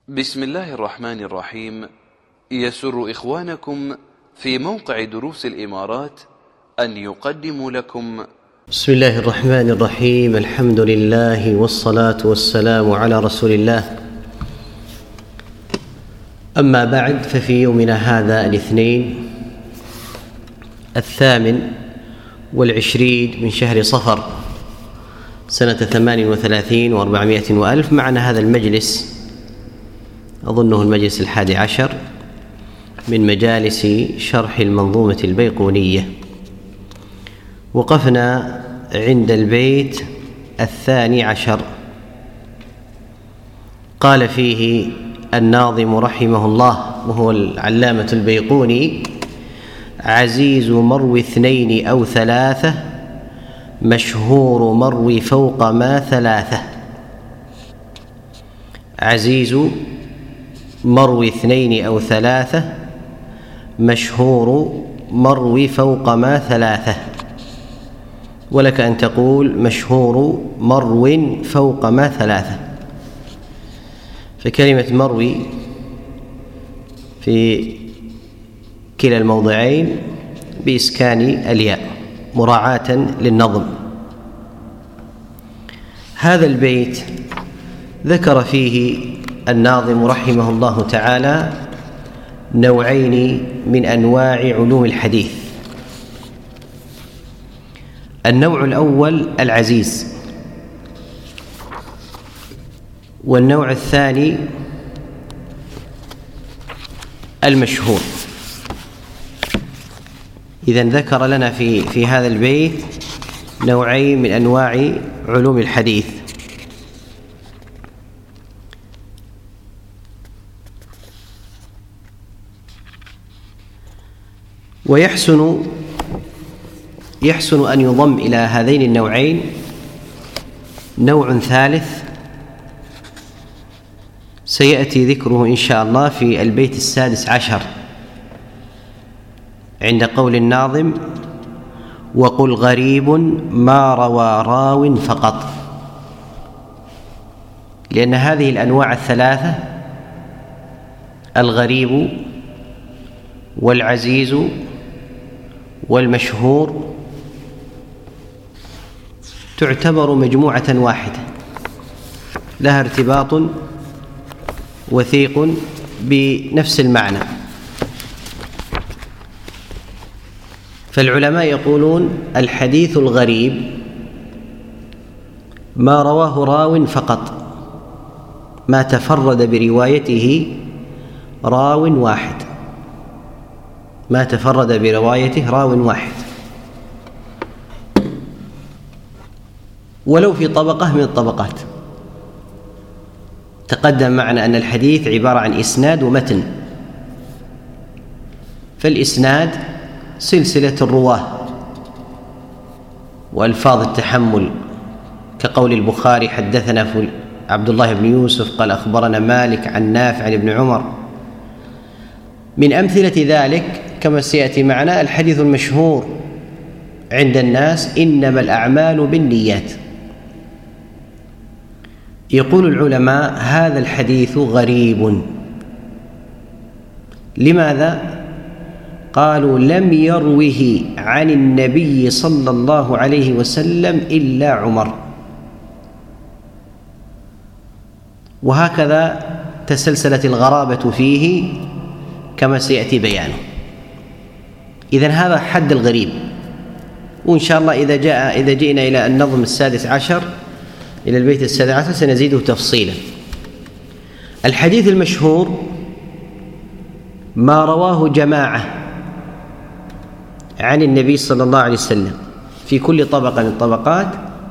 بسم الله الرحمن الرحيم. يسر إخوانكم في موقع دروس الإمارات أن يقدموا لكم بسم الله الرحمن الرحيم. الحمد لله والصلاة والسلام على رسول الله. أما بعد، ففي يومنا هذا الاثنين 28 من شهر صفر سنة 38 و400 وألف، معنا هذا المجلس، أظنه المجلس 11 من مجالس شرح المنظومة البيقونية. وقفنا عند البيت 12. قال فيه الناظم رحمه الله وهو العلامة البيقوني: عزيز مروي 2 أو 3، مشهور مروي فوق ما 3. عزيز مروي 2 أو 3، مشهور مروي فوق ما 3. ولك أن تقول مشهور مرو فوق ما 3. فكلمة مروي في كلا الموضعين بإسكان الياء مراعاة للنظم. هذا البيت ذكر فيه الناظم رحمه الله تعالى نوعين من أنواع علوم الحديث. النوع الأول العزيز، والنوع الثاني المشهور. إذن ذكر لنا في هذا البيت نوعين من أنواع علوم الحديث. ويحسن أن يضم إلى هذين النوعين نوع ثالث سيأتي ذكره إن شاء الله في البيت 16 عند قول الناظم: وقل غريب ما روى راو فقط. لأن هذه الأنواع الثلاثة، الغريب والعزيز والمشهور، تعتبر مجموعة واحدة لها ارتباط وثيق بنفس المعنى. فالعلماء يقولون الحديث الغريب ما رواه راو فقط، ما تفرد بروايته راو واحد، ما تفرد بروايته راو واحد، ولو في طبقة من الطبقات. تقدم معنا أن الحديث عبارة عن إسناد ومتن. فالإسناد سلسلة الرواه وألفاظ التحمل، كقول البخاري: حدثنا عبد الله بن يوسف قال أخبرنا مالك عن نافع عن ابن عمر. من أمثلة ذلك كما سيأتي معنا الحديث المشهور عند الناس: إنما الأعمال بالنيات. يقول العلماء هذا الحديث غريب. لماذا؟ قالوا لم يروه عن النبي صلى الله عليه وسلم إلا عمر. وهكذا تسلسلت الغرابة فيه كما سيأتي بيانه. إذن هذا حد الغريب. وإن شاء الله إذا جئنا إلى النظم 16 إلى البيت 16 سنزيده تفصيلا. الحديث المشهور ما رواه جماعة عن النبي صلى الله عليه وسلم في كل طبقة من الطبقات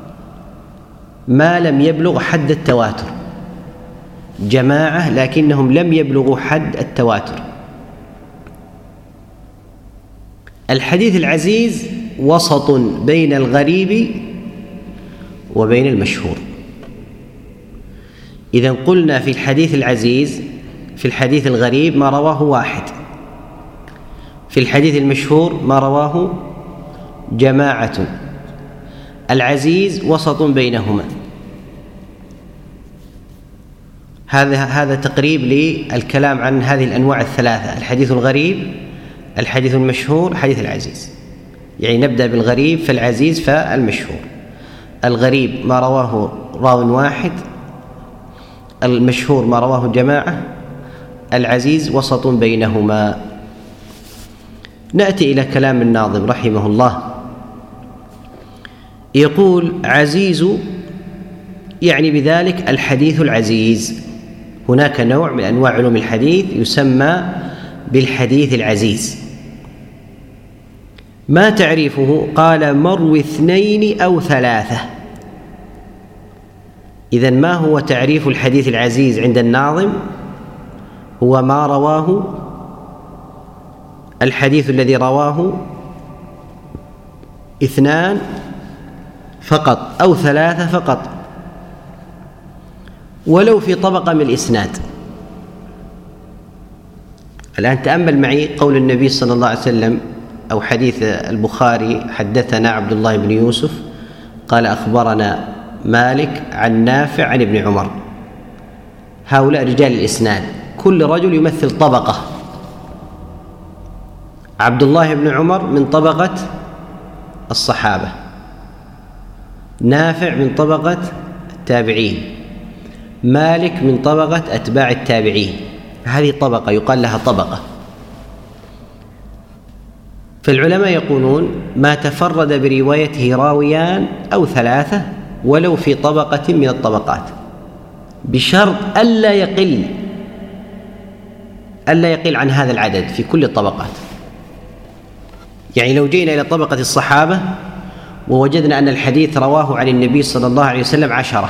ما لم يبلغ حد التواتر. جماعة لكنهم لم يبلغوا حد التواتر. الحديث العزيز وسط بين الغريب وبين المشهور. إذن قلنا في الحديث العزيز في الحديث الغريب ما رواه واحد، في الحديث المشهور ما رواه جماعة. العزيز وسط بينهما. هذا تقريب للكلام عن هذه الأنواع الثلاثة: الحديث الغريب، الحديث المشهور، الحديث العزيز. يعني نبدأ بالغريب فالعزيز فالمشهور. الغريب ما رواه راو واحد، المشهور ما رواه جماعة، العزيز وسط بينهما. نأتي إلى كلام الناظم رحمه الله، يقول: عزيز يعني بذلك الحديث العزيز. هناك نوع من أنواع علوم الحديث يسمى بالحديث العزيز. ما تعريفه؟ قال: مروي 2 أو 3. إذن ما هو تعريف الحديث العزيز عند الناظم؟ هو ما رواه الحديث الذي رواه 2 فقط أو 3 فقط، ولو في طبقة من الإسناد. الآن تأمل معي قول النبي صلى الله عليه وسلم، أو حديث البخاري: حدثنا عبد الله بن يوسف قال أخبرنا مالك عن نافع عن ابن عمر. هؤلاء رجال الإسناد، كل رجل يمثل طبقة. عبد الله بن عمر من طبقة الصحابة، نافع من طبقة التابعين، مالك من طبقة أتباع التابعين. هذه طبقة يقال لها طبقة. فالعلماء يقولون: ما تفرد بروايته راويان أو 3 ولو في طبقة من الطبقات، بشرط ألا يقل عن هذا العدد في كل الطبقات. يعني لو جينا إلى طبقة الصحابة ووجدنا أن الحديث رواه عن النبي صلى الله عليه وسلم 10،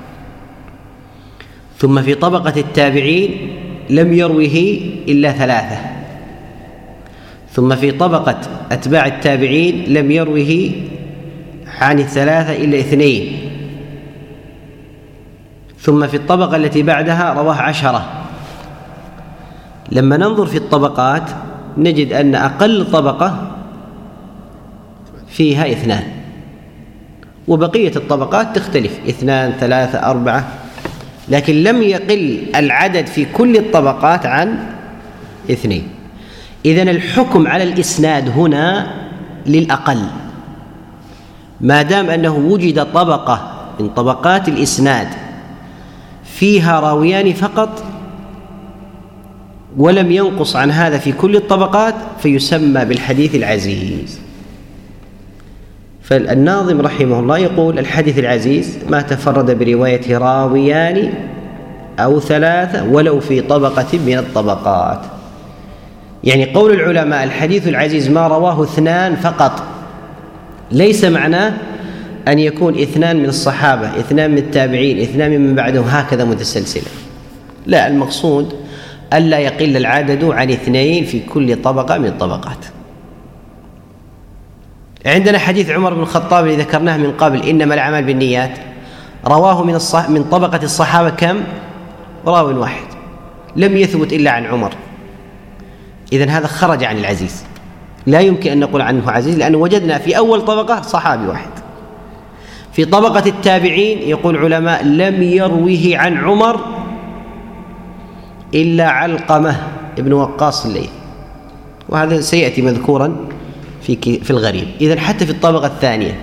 ثم في طبقة التابعين لم يروه إلا 3، ثم في طبقة أتباع التابعين لم يروه عن 3 إلا 2، ثم في الطبقة التي بعدها رواه 10. لما ننظر في الطبقات نجد أن أقل طبقة فيها 2، وبقية الطبقات تختلف: 2 3 4، لكن لم يقل العدد في كل الطبقات عن 2. إذن الحكم على الإسناد هنا للأقل، ما دام أنه وجد طبقة من طبقات الإسناد فيها راويان فقط ولم ينقص عن هذا في كل الطبقات، فيسمى بالحديث العزيز. فالناظم رحمه الله يقول: الحديث العزيز ما تفرد برواية راويان أو 3 ولو في طبقة من الطبقات. يعني قول العلماء الحديث العزيز ما رواه 2 فقط، ليس معناه أن يكون 2 من الصحابة، 2 من التابعين، 2 من بعدهم، هكذا متسلسلة. لا، المقصود ألا يقل العدد عن 2 في كل طبقة من الطبقات. عندنا حديث عمر بن الخطاب الذي ذكرناه من قبل: إنما الأعمال بالنيات، رواه من طبقة الصحابة كم؟ راو واحد، لم يثبت إلا عن عمر. إذن هذا خرج عن العزيز، لا يمكن أن نقول عنه عزيز، لأنه وجدنا في أول طبقة صحابي واحد. في طبقة التابعين يقول علماء: لم يروه عن عمر إلا علقمة ابن وقاص الليث، وهذا سيأتي مذكورا في الغريب. إذن حتى في الطبقة الثانية.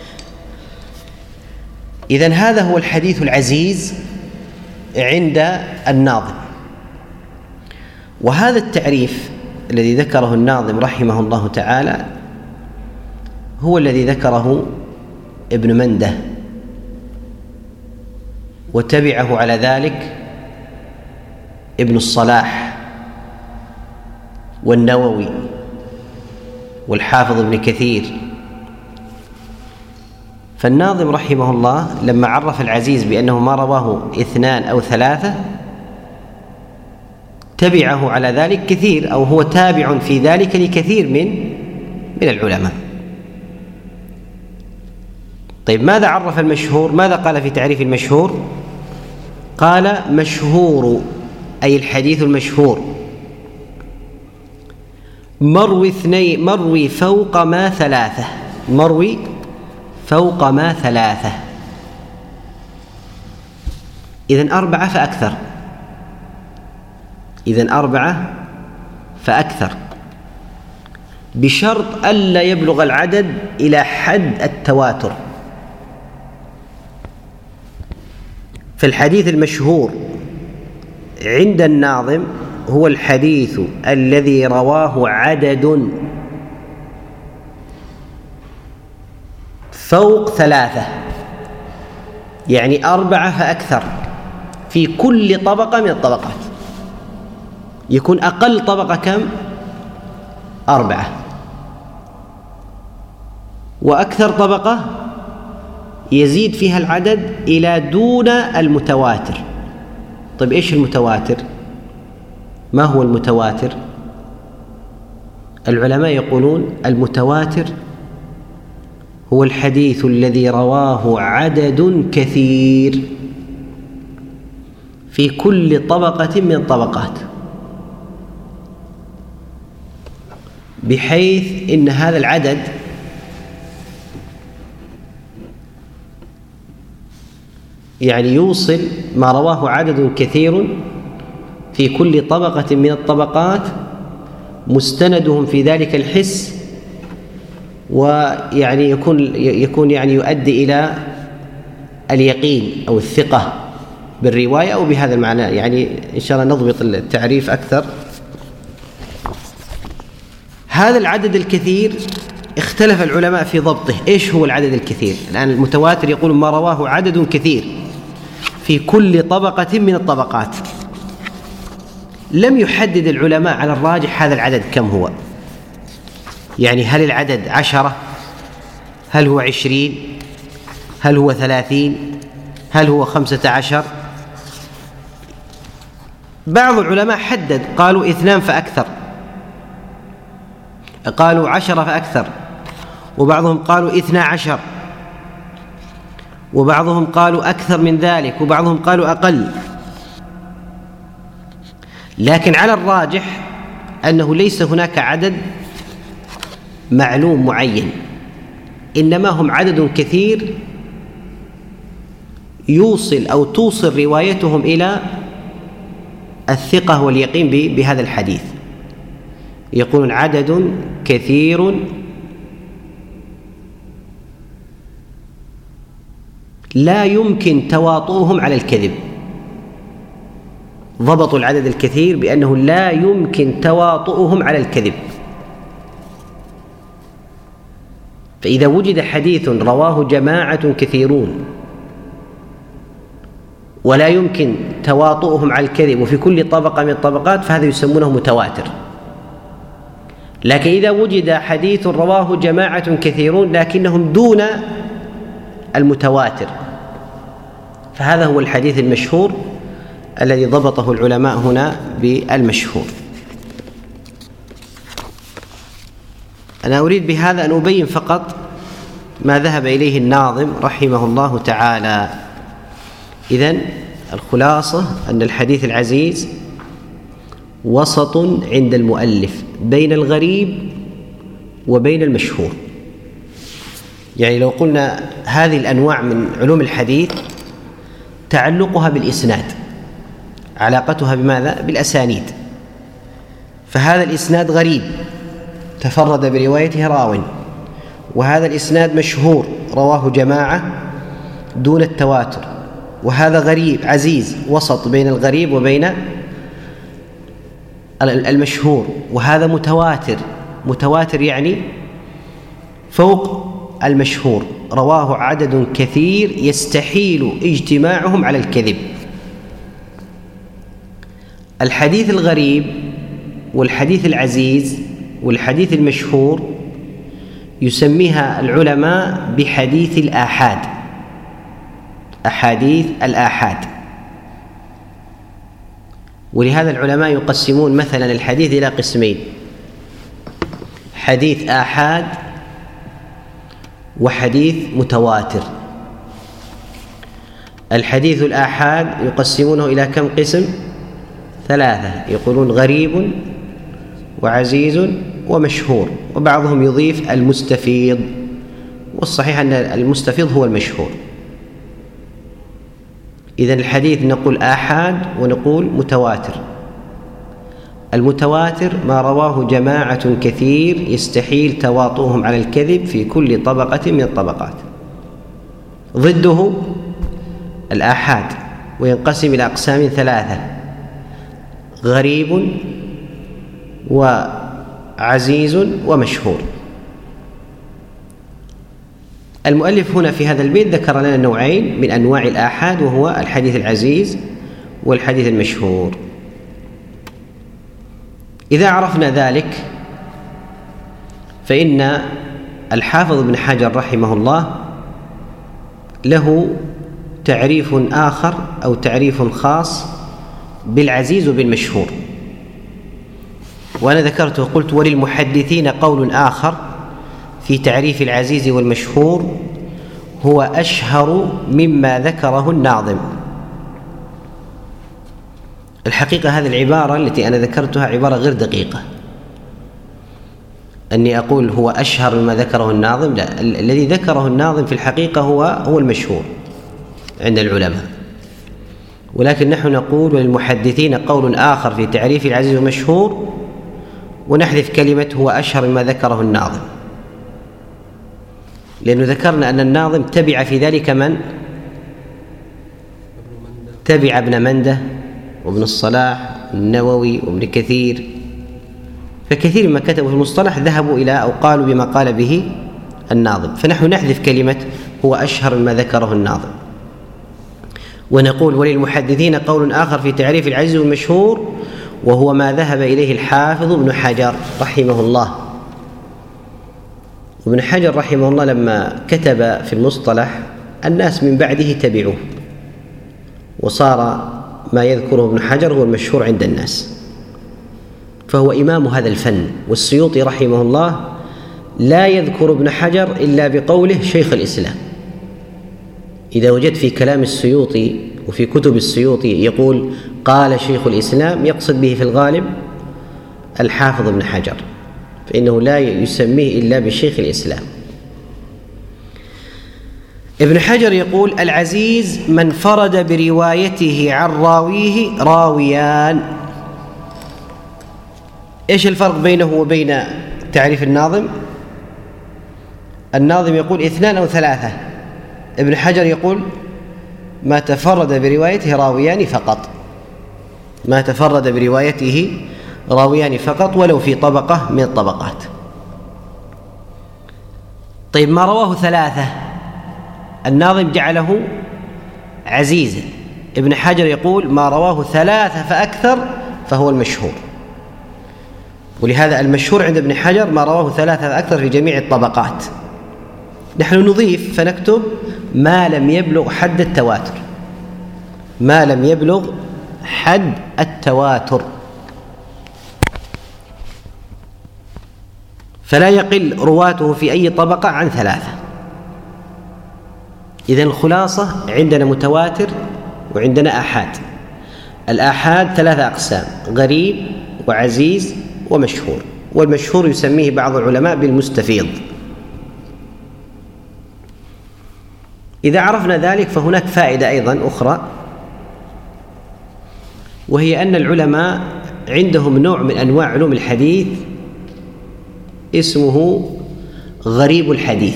إذن هذا هو الحديث العزيز عند الناظم. وهذا التعريف الذي ذكره الناظم رحمه الله تعالى هو الذي ذكره ابن منده، وتبعه على ذلك ابن الصلاح والنووي والحافظ ابن كثير. فالناظم رحمه الله لما عرف العزيز بأنه ما رواه 2 أو 3، تبعه على ذلك كثير، أو هو تابع في ذلك لكثير من العلماء. طيب، ماذا عرف المشهور؟ ماذا قال في تعريف المشهور؟ قال: مشهور أي الحديث المشهور مروي فوق ما 3، مروي فوق ما 3. إذن 4 فأكثر. إذن 4 فأكثر، بشرط ألا يبلغ العدد إلى حد التواتر. فالحديث المشهور عند الناظم هو الحديث الذي رواه عدد فوق 3، يعني 4 فأكثر في كل طبقة من الطبقات. يكون أقل طبقة كم؟ 4، وأكثر طبقة يزيد فيها العدد إلى دون المتواتر. طيب إيش المتواتر؟ ما هو المتواتر؟ العلماء يقولون المتواتر هو الحديث الذي رواه عدد كثير في كل طبقة من الطبقات، بحيث إن هذا العدد يعني يوصل ما رواه عدد كثير في كل طبقة من الطبقات، مستندهم في ذلك الحس، ويعني يكون يعني يؤدي إلى اليقين أو الثقة بالرواية أو بهذا المعنى. يعني إن شاء الله نضبط التعريف أكثر. هذا العدد الكثير اختلف العلماء في ضبطه. إيش هو العدد الكثير؟ الآن المتواتر يقول ما رواه عدد كثير في كل طبقة من الطبقات. لم يحدد العلماء على الراجح هذا العدد كم هو، يعني هل العدد 10؟ هل هو 20؟ هل هو 30؟ هل هو 15؟ بعض العلماء حدد، قالوا 2 فأكثر، قالوا 10 فأكثر، وبعضهم قالوا 12، وبعضهم قالوا أكثر من ذلك، وبعضهم قالوا أقل. لكن على الراجح أنه ليس هناك عدد معلوم معين، إنما هم عدد كثير يوصل أو توصل روايتهم إلى الثقة واليقين بهذا الحديث. يقولون عدد كثير لا يمكن تواطؤهم على الكذب. ضبطوا العدد الكثير بأنه لا يمكن تواطؤهم على الكذب. فإذا وجد حديث رواه جماعة كثيرون ولا يمكن تواطؤهم على الكذب وفي كل طبقة من الطبقات، فهذا يسمونه متواتر. لكن إذا وجد حديث رواه جماعة كثيرون لكنهم دون المتواتر، فهذا هو الحديث المشهور الذي ضبطه العلماء هنا بالمشهور. أنا أريد بهذا أن أبين فقط ما ذهب إليه الناظم رحمه الله تعالى. إذن الخلاصة أن الحديث العزيز وسط عند المؤلف بين الغريب وبين المشهور. يعني لو قلنا هذه الأنواع من علوم الحديث تعلقها بالإسناد، علاقتها بماذا؟ بالأسانيد. فهذا الإسناد غريب تفرد بروايته راو، وهذا الإسناد مشهور رواه جماعة دون التواتر، وهذا غريب عزيز وسط بين الغريب وبين المشهور، وهذا متواتر يعني فوق المشهور، رواه عدد كثير يستحيل اجتماعهم على الكذب. الحديث الغريب والحديث العزيز والحديث المشهور يسميها العلماء بحديث الآحاد، أحاديث الآحاد. ولهذا العلماء يقسمون مثلا الحديث إلى قسمين: حديث آحاد وحديث متواتر. الحديث الآحاد يقسمونه إلى كم قسم؟ 3، يقولون غريب وعزيز ومشهور، وبعضهم يضيف المستفيض، والصحيح أن المستفيض هو المشهور. إذن الحديث نقول آحاد ونقول متواتر. المتواتر ما رواه جماعة كثير يستحيل تواطؤهم على الكذب في كل طبقة من الطبقات. ضده الآحاد، وينقسم إلى أقسام 3: غريب وعزيز ومشهور. المؤلف هنا في هذا البيت ذكر لنا نوعين من أنواع الآحاد، وهو الحديث العزيز والحديث المشهور. إذا عرفنا ذلك فإن الحافظ ابن حجر رحمه الله له تعريف آخر أو تعريف خاص بالعزيز وبالمشهور. وأنا ذكرته قلت: وللمحدثين قول آخر في تعريف العزيز والمشهور هو أشهر مما ذكره الناظم. الحقيقة هذه العبارة التي أنا ذكرتها عبارة غير دقيقة، أني أقول هو أشهر مما ذكره الناظم. لا، الذي ذكره الناظم في الحقيقة هو المشهور عند العلماء، ولكن نحن نقول: وللمحدثين قول آخر في تعريف العزيز والمشهور، ونحذف كلمة هو أشهر مما ذكره الناظم، لأنه ذكرنا أن الناظم تبع في ذلك من؟ تبع ابن منده وابن الصلاح والنووي وابن كثير، فكثير مما كتبوا في المصطلح ذهبوا إلى أو قالوا بما قال به الناظم، فنحن نحذف كلمة هو أشهر مما ذكره الناظم، ونقول: وللمحدثين قول آخر في تعريف العزيز والمشهور، وهو ما ذهب إليه الحافظ ابن حجر رحمه الله. وابن حجر رحمه الله لما كتب في المصطلح الناس من بعده تبعوه، وصار ما يذكره ابن حجر هو المشهور عند الناس، فهو إمام هذا الفن. والسيوطي رحمه الله لا يذكر ابن حجر إلا بقوله شيخ الإسلام. إذا وجدت في كلام السيوطي وفي كتب السيوطي يقول قال شيخ الإسلام، يقصد به في الغالب الحافظ ابن حجر، فإنه لا يسميه إلا بشيخ الإسلام. ابن حجر يقول: العزيز من فرد بروايته عن راويه راويان. إيش الفرق بينه وبين تعريف الناظم؟ الناظم يقول 2 أو 3، ابن حجر يقول ما تفرد بروايته راويان فقط، ما تفرد بروايته راويان فقط ولو في طبقة من الطبقات. طيب، ما رواه 3 الناظم جعله عزيزا، ابن حجر يقول ما رواه 3 فأكثر فهو المشهور. ولهذا المشهور عند ابن حجر ما رواه 3 فأكثر في جميع الطبقات. نحن نضيف فنكتب ما لم يبلغ حد التواتر، ما لم يبلغ حد التواتر، فلا يقل رواته في أي طبقة عن 3. إذن الخلاصة: عندنا متواتر وعندنا آحاد. الآحاد 3 أقسام: غريب وعزيز ومشهور، والمشهور يسميه بعض العلماء بالمستفيض. إذا عرفنا ذلك فهناك فائدة أيضا أخرى، وهي أن العلماء عندهم نوع من أنواع علوم الحديث اسمه غريب الحديث.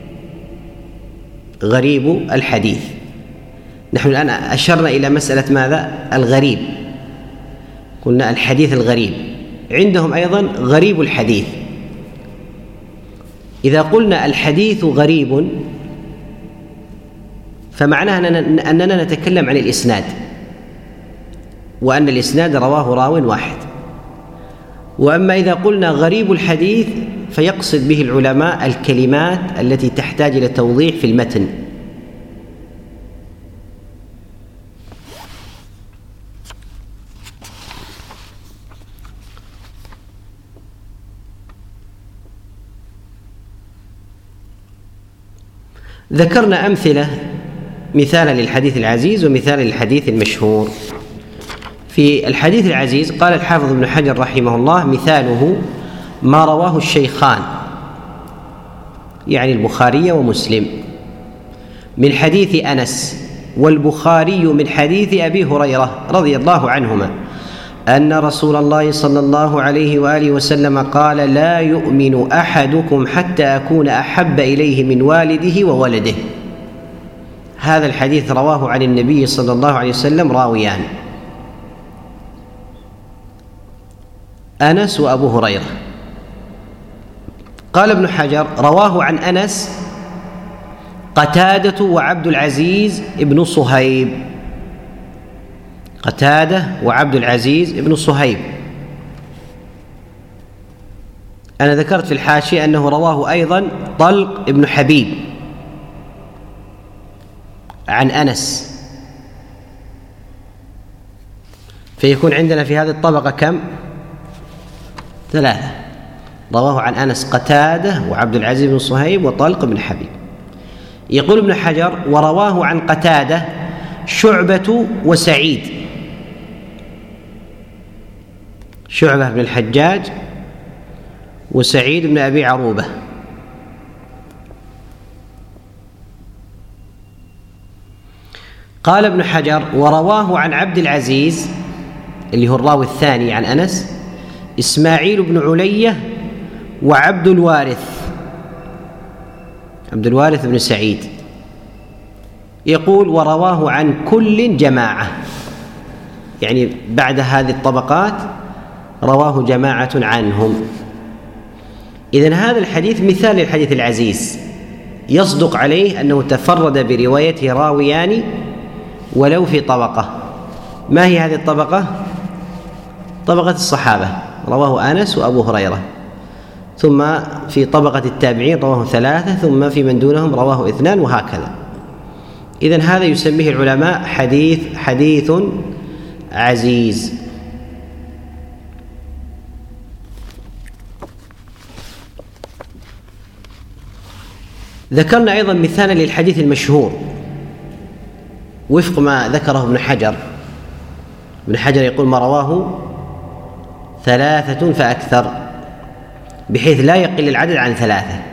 غريب الحديث. نحن الآن أشرنا إلى مسألة ماذا؟ الغريب، قلنا الحديث الغريب. عندهم أيضا غريب الحديث. إذا قلنا الحديث غريب فمعناه أننا نتكلم عن الإسناد، وأن الإسناد رواه راو واحد. وأما إذا قلنا غريب الحديث فيقصد به العلماء الكلمات التي تحتاج إلى توضيح في المتن. ذكرنا أمثلة، مثالا للحديث العزيز ومثالا للحديث المشهور. في الحديث العزيز قال الحافظ ابن حجر رحمه الله: مثاله ما رواه الشيخان، يعني البخاري ومسلم، من حديث أنس، والبخاري من حديث أبي هريرة رضي الله عنهما، أن رسول الله صلى الله عليه وآله وسلم قال: لا يؤمن أحدكم حتى أكون أحب إليه من والده وولده. هذا الحديث رواه عن النبي صلى الله عليه وسلم راويان، أنس وأبو هريرة. قال ابن حجر: رواه عن أنس قتادة وعبد العزيز ابن صهيب. قتادة وعبد العزيز ابن صهيب. أنا ذكرت في الحاشية أنه رواه أيضا طلق ابن حبيب عن أنس، فيكون عندنا في هذه الطبقة كم؟ 3. رواه عن أنس قتادة وعبد العزيز بن صهيب وطلق بن حبيب. يقول ابن حجر: ورواه عن قتادة شعبة وسعيد. شعبة بن الحجاج وسعيد بن أبي عروبة. قال ابن حجر: ورواه عن عبد العزيز اللي هو الراوي الثاني عن أنس إسماعيل بن علية وعبد الوارث، عبد الوارث بن سعيد. يقول: ورواه عن كل جماعة، يعني بعد هذه الطبقات رواه جماعة عنهم. إذن هذا الحديث مثال للحديث العزيز، يصدق عليه أنه تفرد بروايته راويان ولو في طبقة. ما هي هذه الطبقة؟ طبقة الصحابة، رواه أنس وأبو هريرة، ثم في طبقة التابعين رواه 3، ثم في من دونهم رواه 2، وهكذا. إذن هذا يسميه العلماء حديث عزيز. ذكرنا أيضا مثالا للحديث المشهور وفق ما ذكره ابن حجر. ابن حجر يقول: ما رواه 3 فأكثر، بحيث لا يقل العدد عن 3،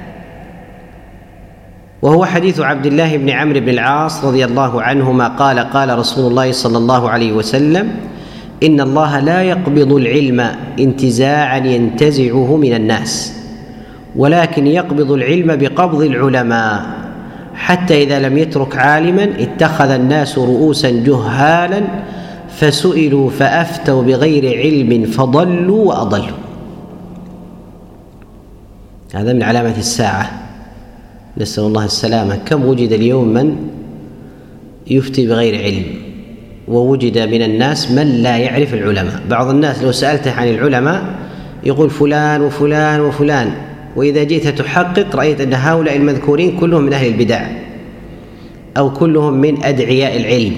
وهو حديث عبد الله بن عمرو بن العاص رضي الله عنهما قال: قال رسول الله صلى الله عليه وسلم: إن الله لا يقبض العلم انتزاعا ينتزعه من الناس، ولكن يقبض العلم بقبض العلماء، حتى إذا لم يترك عالما اتخذ الناس رؤوسا جهالا فسئلوا فأفتوا بغير علم فضلوا وأضلوا. هذا من علامة الساعة، نسأل الله السلامة. كم وجد اليوم من يفتي بغير علم، ووجد من الناس من لا يعرف العلماء. بعض الناس لو سألته عن العلماء يقول فلان وفلان وفلان، وإذا جئت تحقق رأيت أن هؤلاء المذكورين كلهم من أهل البدع أو كلهم من أدعياء العلم،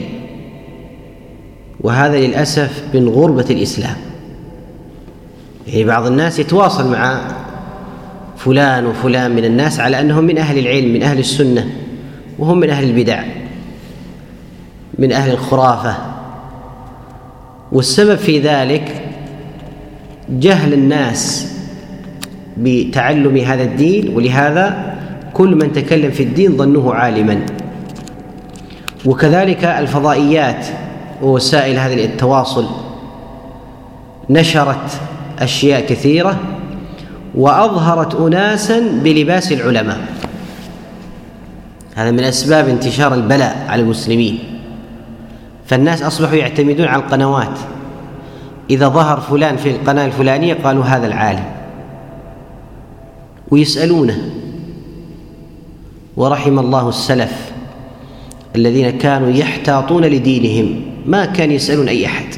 وهذا للأسف من غربة الإسلام. يعني بعض الناس يتواصل مع فلان وفلان من الناس على أنهم من أهل العلم، من أهل السنة، وهم من أهل البدع، من أهل الخرافة. والسبب في ذلك جهل الناس بتعلم هذا الدين، ولهذا كل من تكلم في الدين ظنوه عالما. وكذلك الفضائيات ووسائل هذا التواصل نشرت أشياء كثيرة وأظهرت أناسا بلباس العلماء. هذا من أسباب انتشار البلاء على المسلمين، فالناس أصبحوا يعتمدون على القنوات. إذا ظهر فلان في القناة الفلانية قالوا هذا العالم، ويسألونه. ورحم الله السلف الذين كانوا يحتاطون لدينهم، ما كان يسألون أي أحد،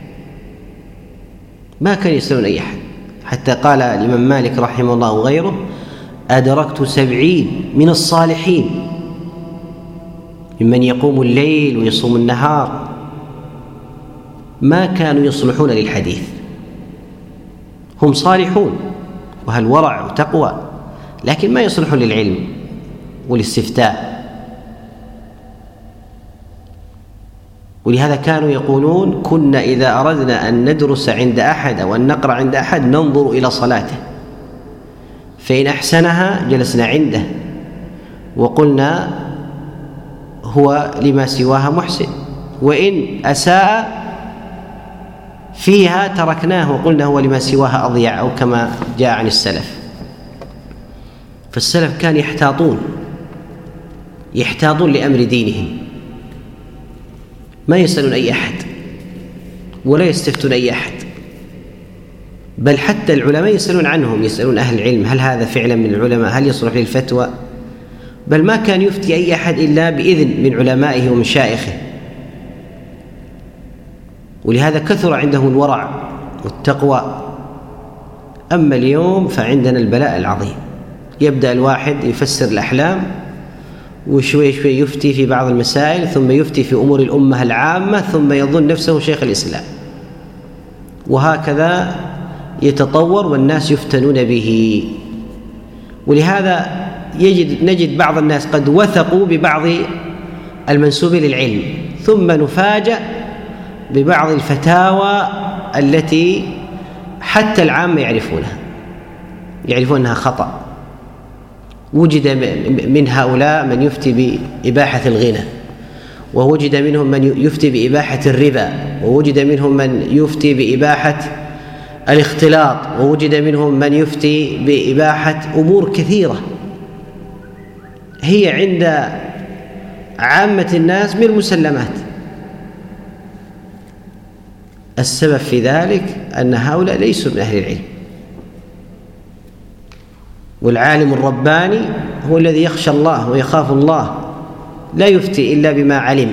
ما كان يسألون أي أحد. حتى قال الإمام مالك رحمه الله وغيره: أدركت 70 من الصالحين ممن يقوم الليل ويصوم النهار ما كانوا يصلحون للحديث. هم صالحون وهل ورع وتقوى، لكن ما يصلحون للعلم والاستفتاء. ولهذا كانوا يقولون: كنا إذا أردنا أن ندرس عند أحد أو أن نقرأ عند أحد ننظر إلى صلاته، فإن أحسنها جلسنا عنده وقلنا هو لما سواها محسن، وإن أساء فيها تركناه وقلنا هو لما سواها أضيع، أو كما جاء عن السلف. فالسلف كان يحتاطون لأمر دينهم، ما يسألون أي أحد ولا يستفتون أي أحد، بل حتى العلماء يسألون عنهم، يسألون أهل العلم هل هذا فعلا من العلماء، هل يصلح للفتوى، بل ما كان يفتي أي أحد إلا بإذن من علمائه ومشايخه. ولهذا كثر عندهم الورع والتقوى. أما اليوم فعندنا البلاء العظيم، يبدأ الواحد يفسر الأحلام وشوي شوي يفتي في بعض المسائل، ثم يفتي في أمور الأمة العامة، ثم يظن نفسه شيخ الإسلام، وهكذا يتطور والناس يفتنون به. ولهذا نجد بعض الناس قد وثقوا ببعض المنسوبين للعلم، ثم نفاجأ ببعض الفتاوى التي حتى العامة يعرفون أنها خطأ. وجد من هؤلاء من يفتي بإباحة الغنى، ووجد منهم من يفتي بإباحة الربا، ووجد منهم من يفتي بإباحة الاختلاط، ووجد منهم من يفتي بإباحة أمور كثيرة هي عند عامة الناس من المسلمات. السبب في ذلك أن هؤلاء ليسوا من أهل العلم. والعالم الرباني هو الذي يخشى الله ويخاف الله، لا يفتي إلا بما علم.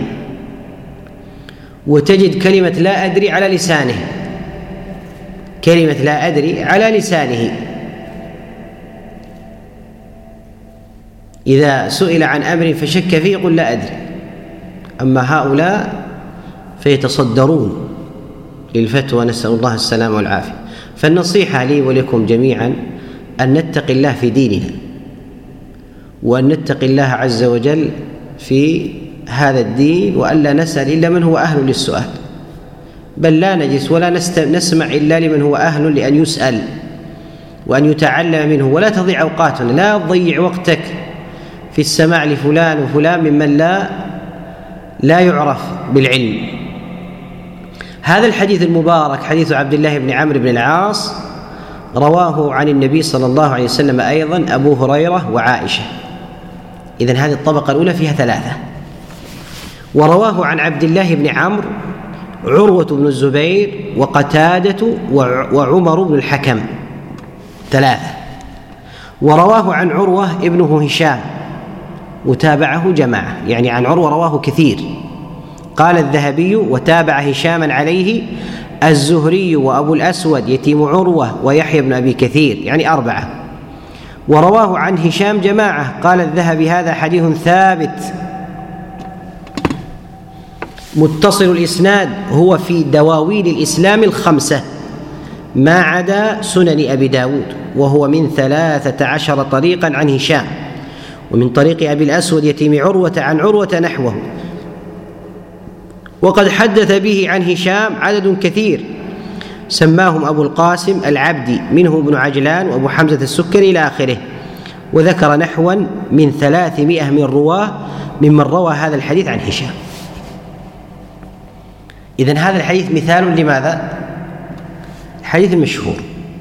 وتجد كلمة لا أدري على لسانه، كلمة لا أدري على لسانه. إذا سئل عن أمر فشك فيه يقول لا أدري. أما هؤلاء فيتصدرون للفتوى، نسأل الله السلامة والعافية. فالنصيحة لي ولكم جميعا أن نتقي الله في ديننا، وأن نتقي الله عز وجل في هذا الدين، وألا نسأل إلا من هو أهل للسؤال، بل لا نجلس ولا نسمع إلا لمن هو أهل لأن يسأل وأن يتعلم منه. ولا تضيع أوقاتنا، لا تضيع وقتك في السماع لفلان وفلان ممن لا يعرف بالعلم. هذا الحديث المبارك حديث عبد الله بن عمرو بن العاص رواه عن النبي صلى الله عليه وسلم أيضا أبو هريرة وعائشة. إذن هذه الطبقة الأولى فيها ثلاثة. ورواه عن عبد الله بن عمرو عروة بن الزبير وقتادة وعمر بن الحكم، ثلاثة. ورواه عن عروة ابنه هشام وتابعه جماعة، يعني عن عروة رواه كثير. قال الذهبي وتابع هشاما عليه الزهري وأبو الأسود يتيم عروة ويحيى بن أبي كثير، يعني أربعة. ورواه عن هشام جماعة. قال الذهبي هذا حديث ثابت متصل الإسناد، هو في دواوين الإسلام الخمسة ما عدا سنن أبي داود، وهو من 13 طريقا عن هشام، ومن طريق أبي الأسود يتيم عروة عن عروة نحوه. وقد حدث به عن هشام عدد كثير سماهم أبو القاسم العبدي، منه ابن عجلان وأبو حمزة السكري إلى آخره. وذكر نحوا من 300 من رواه ممن روى هذا الحديث عن هشام. إذن هذا الحديث مثال لماذا؟ حديث مشهور،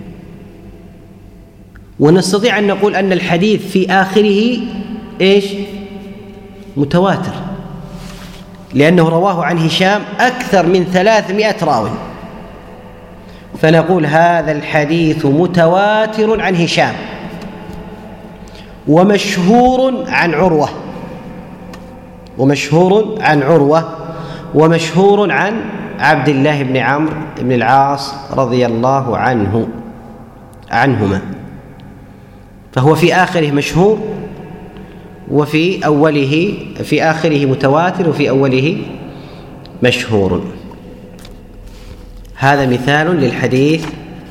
ونستطيع أن نقول أن الحديث في آخره إيش؟ متواتر، لأنه رواه عن هشام أكثر من 300 راوي، فنقول هذا الحديث متواتر عن هشام ومشهور عن عروة، ومشهور عن عبد الله بن عمرو بن العاص رضي الله عنهما. فهو في آخره مشهور، وفي أوله في آخره متواتر، وفي أوله مشهور. هذا مثال للحديث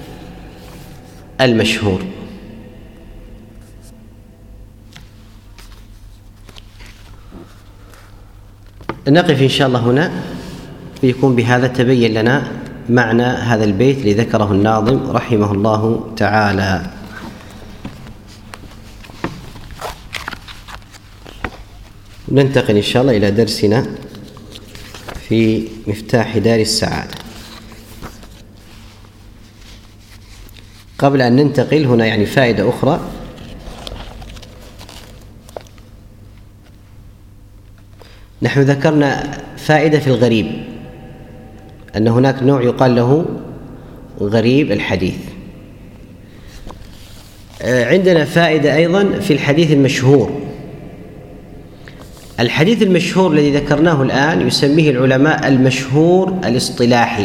المشهور. نقف إن شاء الله هنا، ويكون بهذا تبين لنا معنى هذا البيت الذي ذكره الناظم رحمه الله تعالى. ننتقل إن شاء الله إلى درسنا في مفتاح دار السعادة. قبل أن ننتقل هنا يعني فائدة أخرى. نحن ذكرنا فائدة في الغريب، أن هناك نوع يقال له غريب الحديث. عندنا فائدة أيضا في الحديث المشهور. الحديث المشهور الذي ذكرناه الآن يسميه العلماء المشهور الاصطلاحي.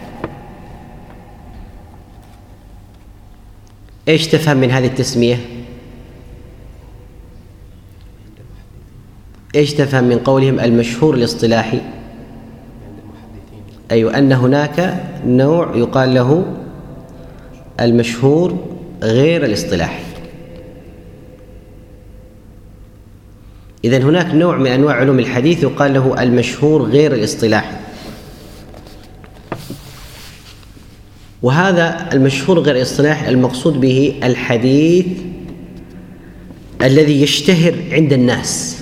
إيش تفهم من هذه التسمية؟ إيش تفهم من قولهم المشهور الاصطلاحي؟ أيوة، أن هناك نوع يقال له المشهور غير الاصطلاحي. إذن هناك نوع من أنواع علوم الحديث يقال له المشهور غير الاصطلاحي، وهذا المشهور غير الاصطلاحي المقصود به الحديث الذي يشتهر عند الناس،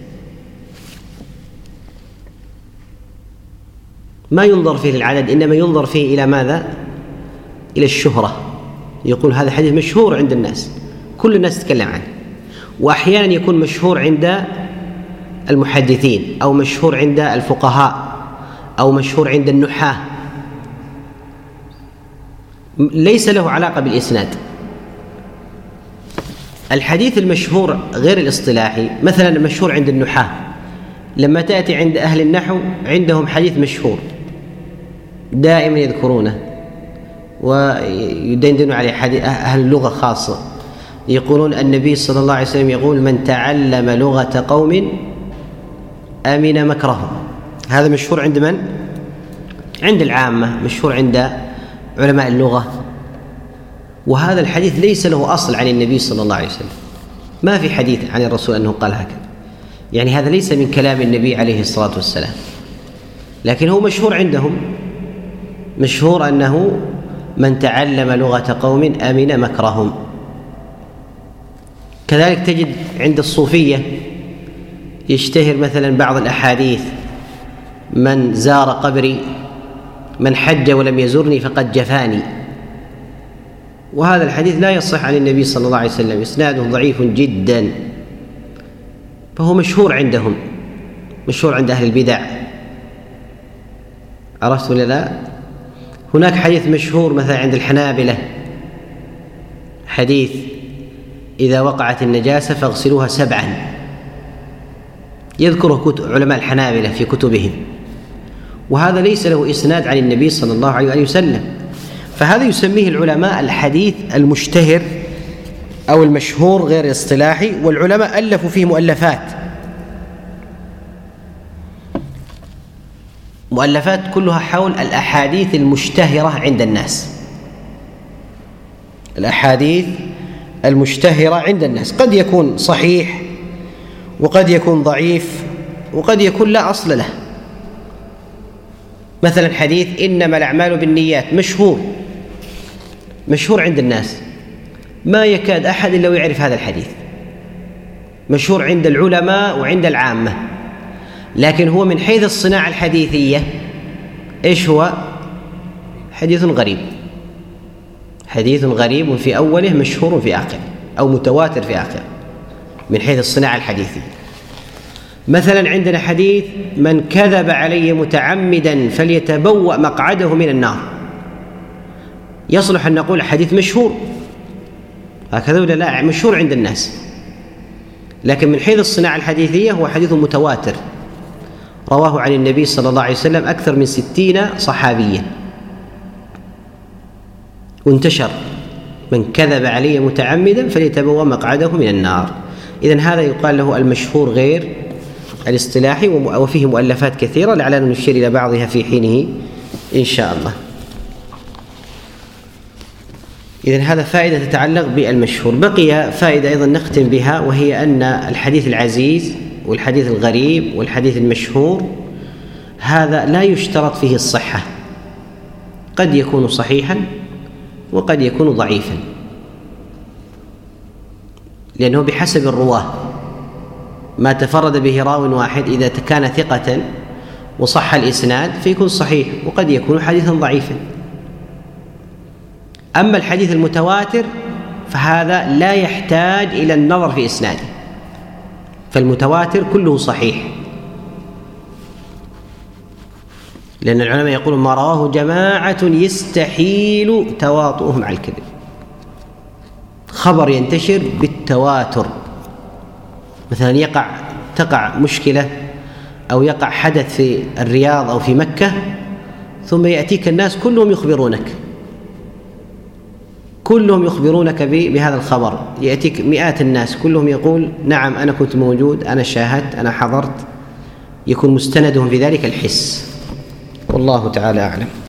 ما ينظر فيه للعدد، إنما ينظر فيه إلى ماذا؟ إلى الشهرة. يقول هذا حديث مشهور عند الناس، كل الناس تتكلم عنه. وأحيانا يكون مشهور عند المحدثين، أو مشهور عند الفقهاء، أو مشهور عند النحاة، ليس له علاقة بالإسناد. الحديث المشهور غير الاصطلاحي مثلا مشهور عند النحاة، لما تأتي عند أهل النحو عندهم حديث مشهور دائما يذكرونه ويدندنوا عليه، حديث أهل اللغة خاصة، يقولون النبي صلى الله عليه وسلم يقول من تعلم لغة قوم أمن مكرهم. هذا مشهور عند من؟ عند العامة، مشهور عند علماء اللغة. وهذا الحديث ليس له أصل عن النبي صلى الله عليه وسلم، ما في حديث عن الرسول أنه قال هكذا، يعني هذا ليس من كلام النبي عليه الصلاة والسلام، لكن هو مشهور عندهم، مشهور أنه من تعلم لغة قوم أمن مكرهم. كذلك تجد عند الصوفية يشتهر مثلا بعض الأحاديث من زار قبري، من حج ولم يزرني فقد جفاني، وهذا الحديث لا يصح عن النبي صلى الله عليه وسلم، إسناده ضعيف جدا، فهو مشهور عندهم، مشهور عند أهل البدع. عرفت ولا لا؟ هناك حديث مشهور مثلا عند الحنابلة، حديث إذا وقعت النجاسة فاغسلوها 7، يذكره علماء الحنابلة في كتبهم، وهذا ليس له إسناد عن النبي صلى الله عليه وسلم. فهذا يسميه العلماء الحديث المشتهر أو المشهور غير الاصطلاحي، والعلماء ألفوا فيه مؤلفات كلها حول الأحاديث المشتهرة عند الناس، الأحاديث المشتهرة عند الناس، قد يكون صحيح وقد يكون ضعيف وقد يكون لا أصل له. مثلا حديث إنما الأعمال بالنيات، مشهور عند الناس، ما يكاد أحد إلا ويعرف هذا الحديث، مشهور عند العلماء وعند العامة، لكن هو من حيث الصناعة الحديثية إيش هو؟ حديث غريب في أوله، مشهور في آخره، أو متواتر في آخره، من حيث الصناعة الحديثية. مثلا عندنا حديث من كذب علي متعمدا فليتبوأ مقعده من النار، يصلح أن نقول حديث مشهور هكذا ولا لا؟ مشهور عند الناس، لكن من حيث الصناعة الحديثية هو حديث متواتر، رواه عن النبي صلى الله عليه وسلم أكثر من 60 صحابيا، وانتشر من كذب علي متعمدا فليتبوأ مقعده من النار. إذن هذا يقال له المشهور غير الاصطلاحي، وفيه مؤلفات كثيرة لعلنا نشير إلى بعضها في حينه إن شاء الله. إذن هذا فائدة تتعلق بالمشهور. بقي فائدة أيضا نختم بها، وهي أن الحديث العزيز والحديث الغريب والحديث المشهور هذا لا يشترط فيه الصحة، قد يكون صحيحا وقد يكون ضعيفا، لأنه بحسب الرواه، ما تفرد به راو واحد إذا كان ثقة وصح الإسناد فيكون صحيح، وقد يكون حديثا ضعيفا. أما الحديث المتواتر فهذا لا يحتاج إلى النظر في إسناده، فالمتواتر كله صحيح، لأن العلماء يقولون ما رواه جماعة يستحيل تواطؤهم على الكذب. خبر ينتشر بالتواتر، مثلا تقع مشكلة أو يقع حدث في الرياض أو في مكة، ثم يأتيك الناس كلهم يخبرونك بهذا الخبر، يأتيك مئات الناس كلهم يقول نعم أنا كنت موجود، أنا شاهدت، أنا حضرت، يكون مستندهم في ذلك الحس. والله تعالى أعلم.